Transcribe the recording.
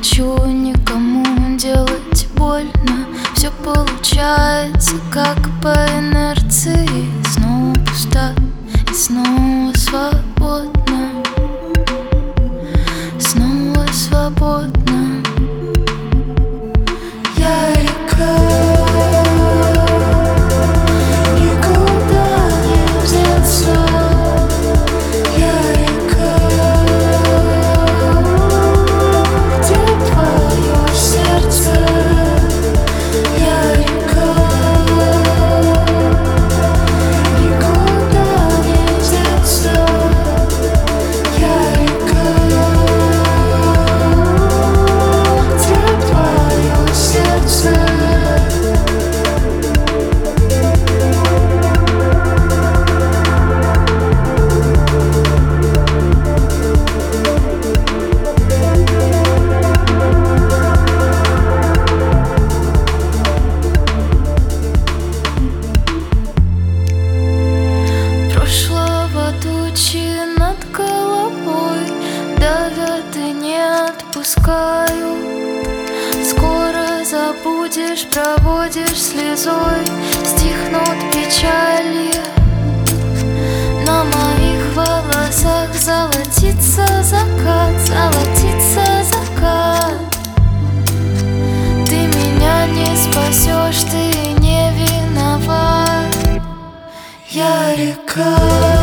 хочу никому делать больно. Все получается как по инерции. Снова пусто и снова свободно. Снова свободно. Я река, никуда не деться. Я река, где твое сердце? Я река, никуда не деться. Я река, где твое сердце? Прошлого тучи над головой давят и не отпускают. Скоро забудешь, проводишь слезой, стихнут печали. На моих волосах золотится закат, золотится закат. Ты меня не спасешь, ты не виноват. Я река.